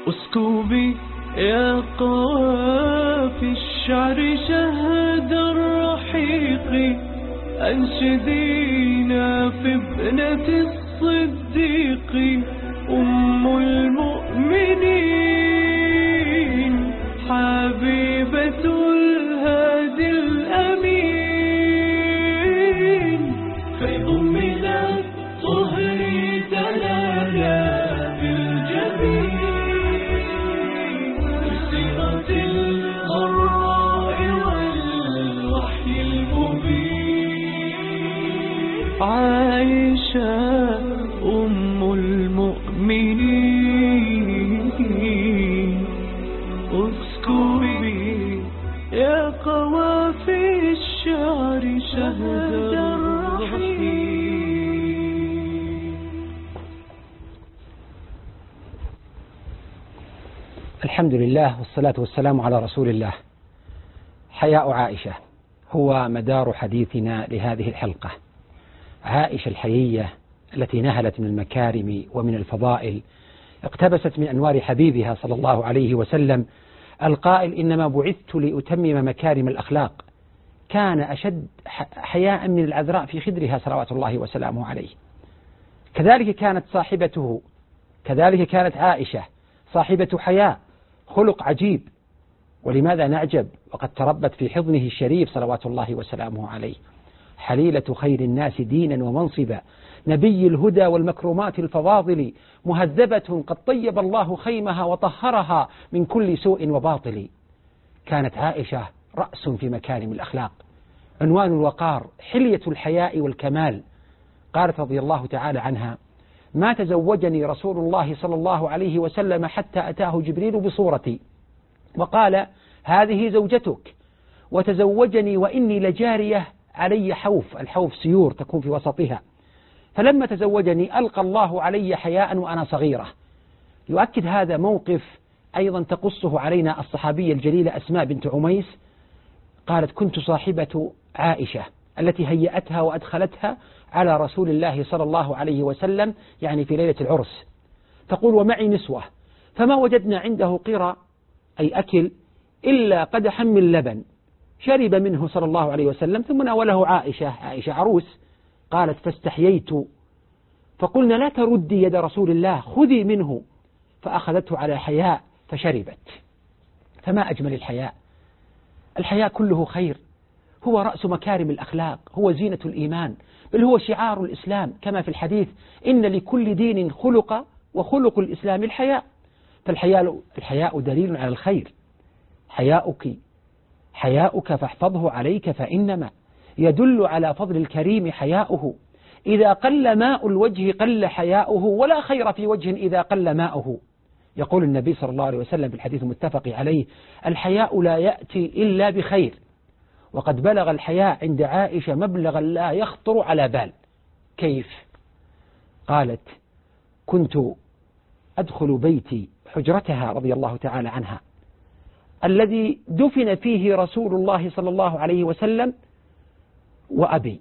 اسكبي يا قوافي الشعر شهد الرحيق، أنشدينا في ابنة الصديق أم المؤمنين، حبيبة الهادي الأمين، فيض من الطهر تلالا بالجبين، بصيغة الغراء والوحي المبين، عائشة أم المؤمنين، اسكبي يا قوافي الشعر شهد الرحيق. الحمد لله والصلاة والسلام على رسول الله. حياء عائشة هو مدار حديثنا لهذه الحلقة. عائشة الحيية التي نهلت من المكارم ومن الفضائل، اقتبست من أنوار حبيبها صلى الله عليه وسلم القائل: إنما بعثت لأتمم مكارم الأخلاق. كان أشد حياء من العذراء في خدرها صلوات الله وسلامه عليه. كذلك كانت صاحبته، كذلك كانت عائشة صاحبة حياء، خلق عجيب. ولماذا نعجب وقد تربت في حضنه الشريف صلوات الله وسلامه عليه، حليلة خير الناس دينا ومنصبا، نبي الهدى والمكرمات الفواضل، مهذبة قد طيب الله خيمها وطهرها من كل سوء وباطل. كانت عائشة رأس في مكارم الأخلاق، عنوان الوقار، حلية الحياء والكمال. قالت رضي الله تعالى عنها: ما تزوجني رسول الله صلى الله عليه وسلم حتى أتاه جبريل بصورتي وقال: هذه زوجتك، وتزوجني وإني لجارية علي حوف، الحوف سيور تكون في وسطها، فلما تزوجني ألقى الله علي حياء وأنا صغيرة. يؤكد هذا موقف أيضا تقصه علينا الصحابية الجليلة أسماء بنت عميس. قالت: كنت صاحبة عائشة التي هيأتها وأدخلتها على رسول الله صلى الله عليه وسلم، يعني في ليلة العرس. تقول: ومعي نسوة، فما وجدنا عنده قرى أي أكل إلا قدحا من لبن، شرب منه صلى الله عليه وسلم ثم ناوله عائشة عروس. قالت: فاستحييت فقلنا: لا تردي يد رسول الله، خذي منه، فأخذته على حياء فشربت. فما أجمل الحياء. الحياء كله خير، هو رأس مكارم الأخلاق، هو زينة الإيمان، بل هو شعار الإسلام، كما في الحديث: إن لكل دين خلق وخلق الإسلام الحياء. فالحياء دليل على الخير. حياؤك فاحفظه عليك، فإنما يدل على فضل الكريم حياؤه. إذا قل ماء الوجه قل حياؤه، ولا خير في وجه إذا قل ماؤه. يقول النبي صلى الله عليه وسلم في الحديث المتفق عليه: الحياء لا يأتي إلا بخير. وقد بلغ الحياء عند عائشة مبلغا لا يخطر على بال. كيف؟ قالت: كنت أدخل بيتي، حجرتها رضي الله تعالى عنها، الذي دفن فيه رسول الله صلى الله عليه وسلم وأبي.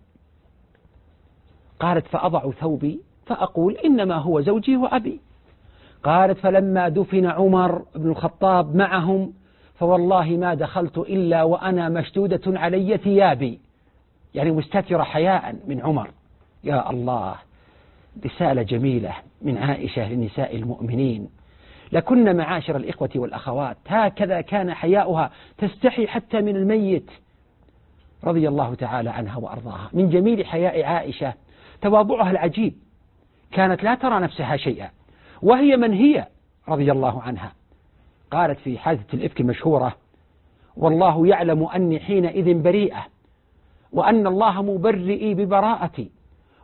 قالت: فأضع ثوبي فأقول: إنما هو زوجي وأبي. قالت: فلما دفن عمر بن الخطاب معهم فوالله ما دخلت إلا وأنا مشدودة علي ثيابي، يعني مستترة حياء من عمر. يا الله، رسالة جميلة من عائشة لنساء المؤمنين. لكن معاشر الإخوة والأخوات هكذا كان حياؤها، تستحي حتى من الميت رضي الله تعالى عنها وأرضاها. من جميل حياء عائشة تواضعها العجيب، كانت لا ترى نفسها شيئا وهي من هي رضي الله عنها. قالت في حادثة الإفك المشهورة: والله يعلم أني حينئذ بريئة، وأن الله مبرئي ببراءتي،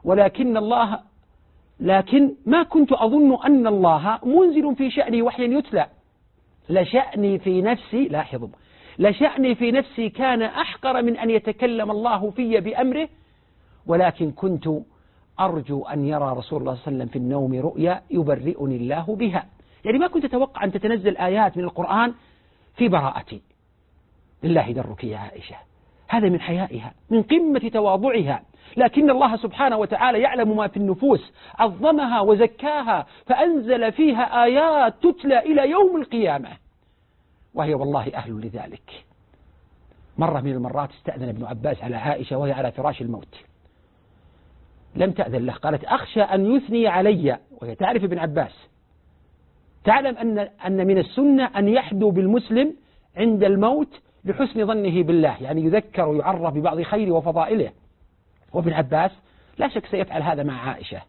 لكن ما كنت أظن أن الله منزل في شأني وحيا يتلى، لشأني في نفسي، لاحظوا، لشأني في نفسي كان أحقر من أن يتكلم الله في بأمره، ولكن كنت أرجو أن يرى رسول الله صلى الله عليه وسلم في النوم رؤيا يبرئني الله بها. يعني ما كنت أتوقع أن تتنزل آيات من القرآن في براءتي. لله درك يا عائشة. هذا من حيائها، من قمة تواضعها، لكن الله سبحانه وتعالى يعلم ما في النفوس، عظمها وزكاها، فأنزل فيها آيات تتلى إلى يوم القيامة، وهي والله أهل لذلك. مرة من المرات استأذن ابن عباس على عائشة وهي على فراش الموت، لم تأذن له، قالت أخشى أن يثني علي، وهي تعرف ابن عباس، تعلم أن من السنة أن يحدو بالمسلم عند الموت لحسن ظنه بالله، يعني يذكر ويعرف ببعض خيره وفضائله، وابن عباس لا شك سيفعل هذا مع عائشة.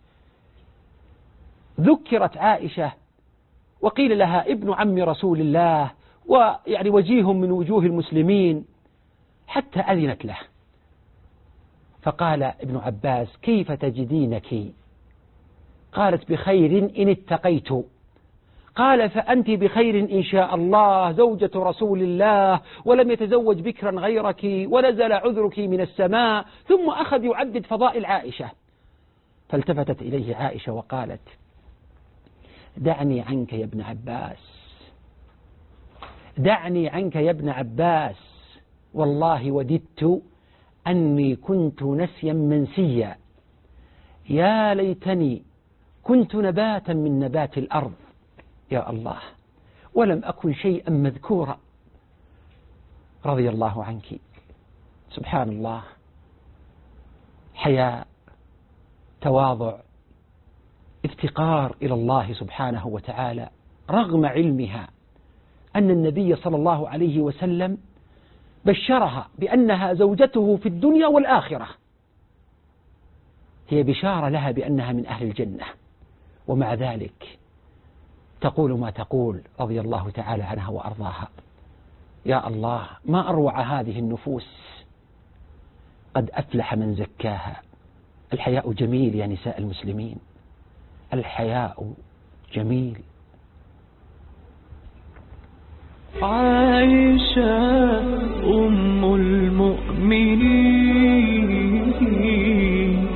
ذكرت عائشة وقيل لها ابن عم رسول الله، ويعني وجيه من وجوه المسلمين، حتى أذنت له، فقال ابن عباس كيف تجدينك؟ قالت بخير إن اتقيت. قال فأنت بخير إن شاء الله، زوجة رسول الله، ولم يتزوج بكرا غيرك، ونزل عذرك من السماء. ثم أخذ يعدد فضائل عائشة، فالتفتت إليه عائشة وقالت دعني عنك يا ابن عباس، دعني عنك يا ابن عباس، والله وددت أني كنت نسيا منسيا، يا ليتني كنت نباتا من نبات الأرض، يا الله، ولم أكن شيئا مذكورا. رضي الله عنك. سبحان الله، حياء، تواضع، افتقار إلى الله سبحانه وتعالى، رغم علمها أن النبي صلى الله عليه وسلم بشرها بأنها زوجته في الدنيا والآخرة، هي بشارة لها بأنها من أهل الجنة، ومع ذلك تقول ما تقول رضي الله تعالى عنها وأرضاها. يا الله، ما أروع هذه النفوس، قد أفلح من زكاها. الحياء جميل يا نساء المسلمين، الحياء جميل. عائشة أم المؤمنين،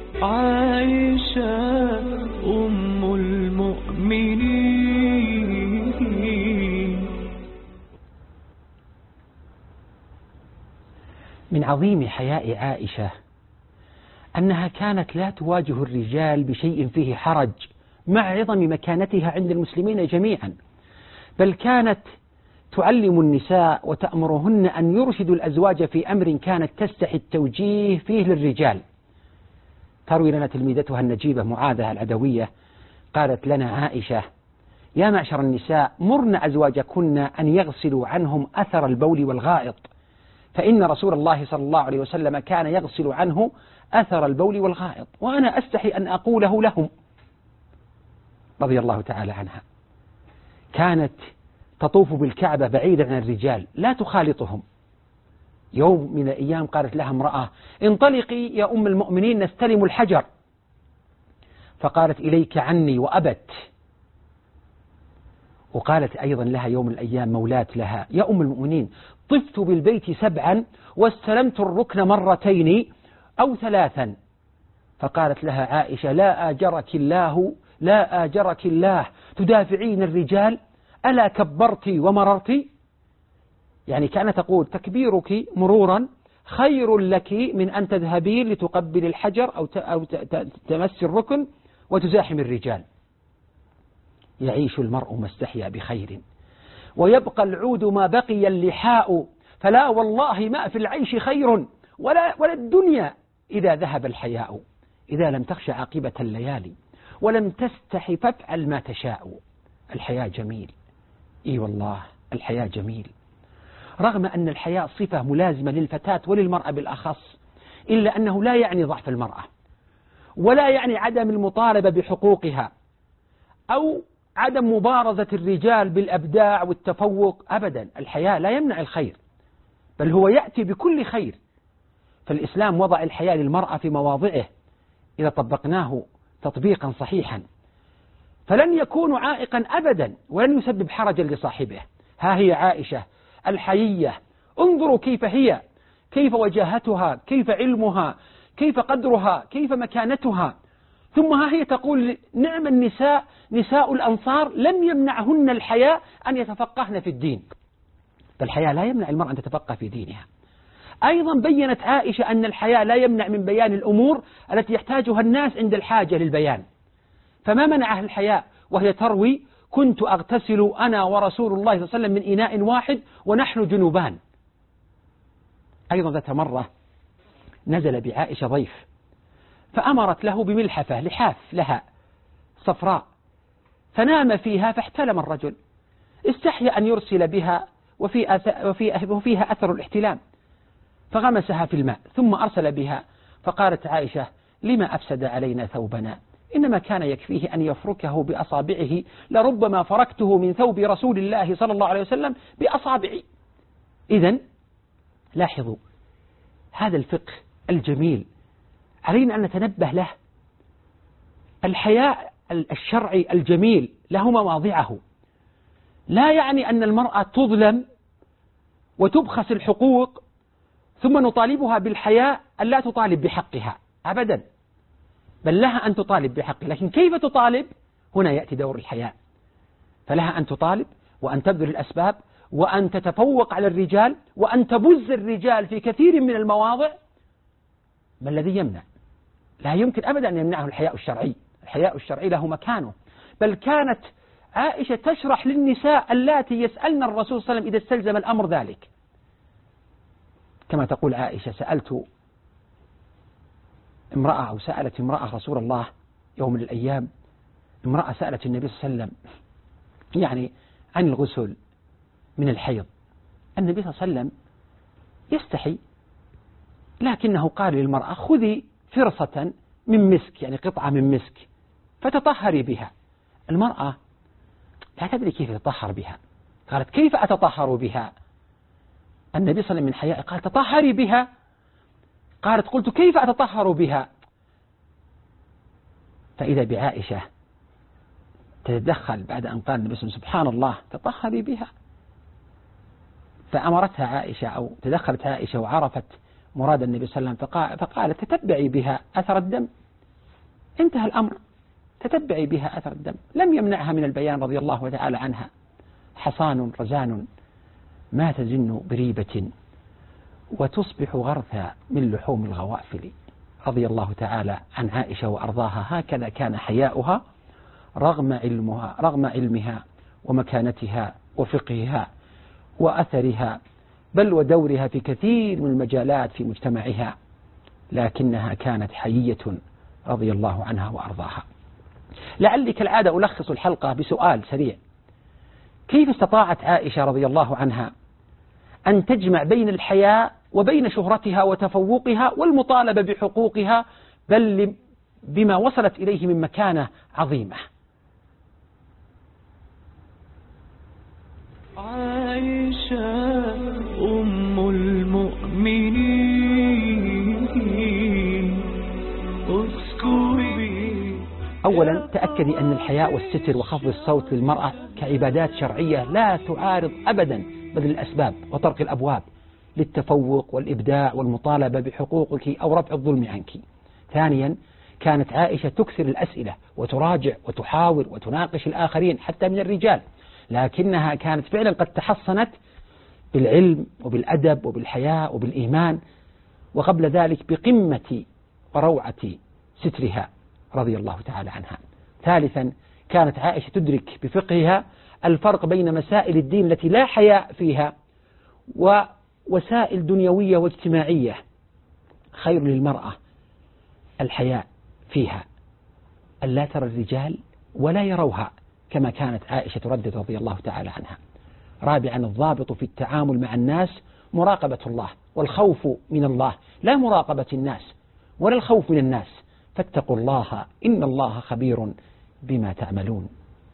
عائشة أم المؤمنين. من عظيم حياء عائشة أنها كانت لا تواجه الرجال بشيء فيه حرج، مع عظم مكانتها عند المسلمين جميعا، بل كانت تعلم النساء وتأمرهن أن يرشدوا الأزواج في أمر كانت تستحي التوجيه فيه للرجال. تروي لنا تلميذتها النجيبة معاذة العدوية قالت لنا عائشة يا معشر النساء، مرن أزواجكن أن يغسلوا عنهم أثر البول والغائط، فإن رسول الله صلى الله عليه وسلم كان يغسل عنه أثر البول والغائط، وأنا أستحي أن أقوله لهم. رضي الله تعالى عنها. كانت تطوف بالكعبة بعيدا عن الرجال، لا تخالطهم. يوم من الأيام قالت لها امرأة انطلقي يا أم المؤمنين نستلم الحجر، فقالت إليك عني، وأبت. وقالت أيضا لها يوم من الأيام مولاة لها يا أم المؤمنين طفت بالبيت 7 واستلمت الركن 2 أو 3، فقالت لها عائشة لا آجرك الله، لا آجرك الله، تدافعين الرجال، ألا كبرت ومررت؟ يعني كانت تقول تكبيرك مرورا خير لك من أن تذهبين لتقبل الحجر أو تمس الركن وتزاحم الرجال. يعيش المرء ما استحيا بخير، ويبقى العود ما بقي اللحاء، فلا والله ما في العيش خير ولا الدنيا إذا ذهب الحياء، إذا لم تخش عاقبة الليالي ولم تستحي فافعل ما تشاء. الحياء جميل، إي والله الحياء جميل، رغم أن الحياء صفة ملازمة للفتاة وللمرأة بالأخص، إلا أنه لا يعني ضعف المرأة، ولا يعني عدم المطالبة بحقوقها، أو عدم مبارزة الرجال بالأبداع والتفوق، أبدا. الحياء لا يمنع الخير، بل هو يأتي بكل خير. فالإسلام وضع الحياء للمرأة في مواضعه إذا طبقناه تطبيقا صحيحا، فلن يكون عائقا أبدا، ولن يسبب حرجا لصاحبه. ها هي عائشة الحيية، انظروا كيف هي، كيف وجاهتها، كيف علمها، كيف قدرها، كيف مكانتها. ثم ها هي تقول نعم النساء، نساء الأنصار لم يمنعهن الحياء أن يتفقهن في الدين. فالحياء لا يمنع المرأة أن تتفقه في دينها. أيضا بيّنت عائشة أن الحياء لا يمنع من بيان الأمور التي يحتاجها الناس عند الحاجة للبيان، فما منعها الحياء وهي تروي: كنت أغتسل أنا ورسول الله صلى الله عليه وسلم من إناء واحد ونحن جنوبان. أيضا ذات مرة نزل بعائشة ضيف، فأمرت له بملحفة لحاف لها صفراء، فنام فيها فاحتلم الرجل، استحيا أن يرسل بها وفيها أثر الاحتلام، فغمسها في الماء ثم أرسل بها، فقالت عائشة: لما أفسد علينا ثوبنا؟ إنما كان يكفيه أن يفركه بأصابعه، لربما فركته من ثوب رسول الله صلى الله عليه وسلم بأصابعي. إذن لاحظوا هذا الفقه الجميل علينا أن نتنبه له. الحياء الشرعي الجميل له مواضعه، لا يعني أن المرأة تظلم وتبخس الحقوق ثم نطالبها بالحياء أن لا تطالب بحقها أبدا، بل لها أن تطالب بحقها، لكن كيف تطالب؟ هنا يأتي دور الحياء. فلها أن تطالب وأن تبذل الأسباب وأن تتفوق على الرجال وأن تبز الرجال في كثير من المواضع. ما الذي يمنع؟ لا يمكن أبدا أن يمنعه الحياء الشرعي. الحياء الشرعي له مكانه، بل كانت عائشة تشرح للنساء اللاتي يسألن الرسول صلى الله عليه وسلم إذا استلزم الأمر ذلك، كما تقول عائشة: سألت امرأة أو سألت امرأة رسول الله يوم من الأيام، امرأة سألت النبي صلى الله عليه وسلم يعني عن الغسل من الحيض. النبي صلى الله عليه وسلم يستحي، لكنه قال للمرأة: خذي فرصة من مسك، يعني قطعة من مسك، فتطهري بها. المرأة لا تدري كيف تطهر بها، قالت: كيف أتطهر بها؟ النبي صلى الله عليه وسلم من حياء قال: تطهري بها. قالت: قلت: كيف أتطهر بها؟ فإذا بعائشة تتدخل بعد أن قال النبي صلى الله عليه وسلم: سبحان الله، تطهري بها. فأمرتها عائشة أو تدخلت عائشة وعرفت مراد النبي صلى الله عليه وسلم، فقالت: تتبعي بها أثر الدم. انتهى الأمر، تتبعي بها أثر الدم. لم يمنعها من البيان رضي الله تعالى عنها. حصان رزان ما تزن بريبة وتصبح غرثا من لحوم الغوافل. رضي الله تعالى عن عائشة وأرضاها. هكذا كان حياؤها رغم علمها ومكانتها وفقهها وأثرها، بل ودورها في كثير من المجالات في مجتمعها، لكنها كانت حيية رضي الله عنها وأرضاها. لعلي كالعادة ألخص الحلقة بسؤال سريع: كيف استطاعت عائشة رضي الله عنها أن تجمع بين الحياء وبين شهرتها وتفوقها والمطالبة بحقوقها، بل بما وصلت إليه من مكانة عظيمة؟ عائشة أم المؤمنين اسكبي. أولا تأكدي أن الحياء والستر وخفض الصوت للمرأة كعبادات شرعية لا تعارض أبدا بذل الأسباب وطرق الأبواب للتفوق والإبداع والمطالبة بحقوقك أو رفع الظلم عنك. ثانيا كانت عائشة تكثر الأسئلة وتراجع وتحاور وتناقش الآخرين حتى من الرجال، لكنها كانت فعلا قد تحصنت بالعلم وبالأدب وبالحياء وبالإيمان، وقبل ذلك بقمة وروعة سترها رضي الله تعالى عنها. ثالثا كانت عائشة تدرك بفقهها الفرق بين مسائل الدين التي لا حياء فيها ووسائل دنيوية واجتماعية خير للمرأة الحياء فيها، ألا ترى الرجال ولا يروها، كما كانت عائشة تردد رضي الله تعالى عنها. رابعا الضابط في التعامل مع الناس مراقبة الله والخوف من الله، لا مراقبة الناس ولا الخوف من الناس، فاتقوا الله إن الله خبير بما تعملون.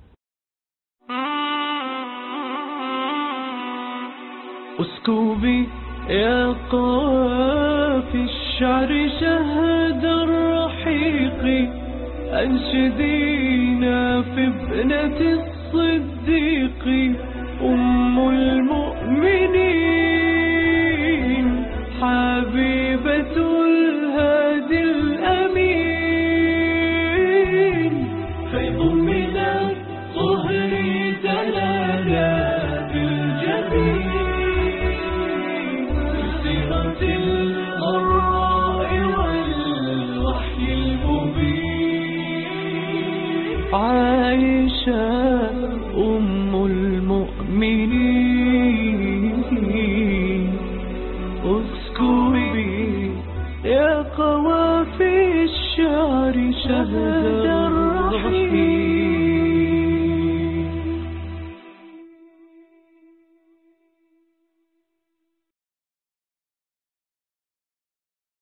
اسكبي يا قوافي الشعر شهد الرحيق، أنشدينا في ابنة الصديق أم المؤمنين، حبيبة الهادي الأمين، فيض من الطهر دلالا بالجميل، سيرة عائشة أم المؤمنين. اسكبي يا قوافي الشعر شهد الرحيم.